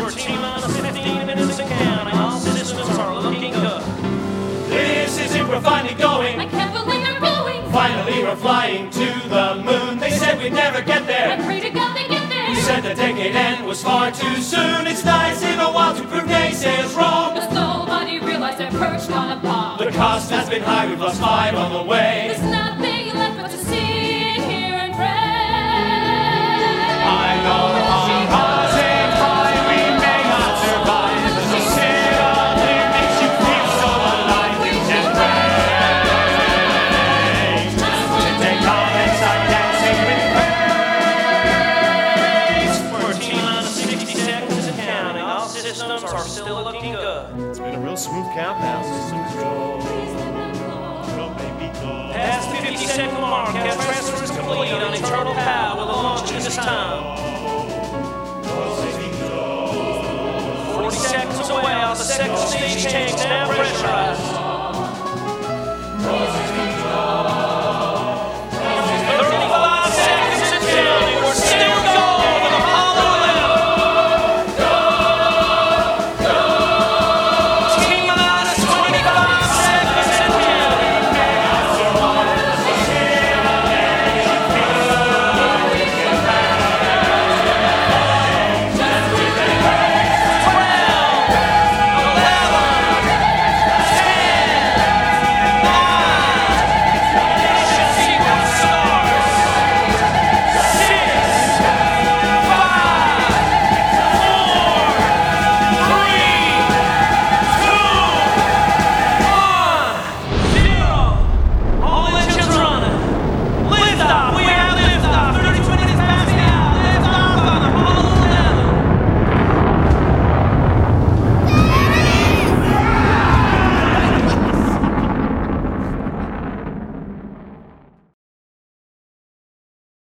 We're T-minus 15 minutes and counting. All systems are looking good. This is it, we're finally going. I can't believe they're going. Finally we're flying to the moon. They said we'd never get I there. pray to God they get there. You said the decade end was far too soon. It's nice in a while to prove naysayers wrong. Because nobody realized they're perched on a bomb. The cost has been high, we've lost 5 on the way. There's nothing left but to sit here and pray. I know our hearts ain't high, we may not survive. The sit up here makes you feel so alive. You can pray. Today comments are dancing with praise. We're T-minus 60 seconds and counting. All systems are still looking good. It's been a real smooth countdown. Past 50-second mark, cat transfer is complete on internal power with a launch this time. 40 seconds away, all the second stage tanks now pressurized.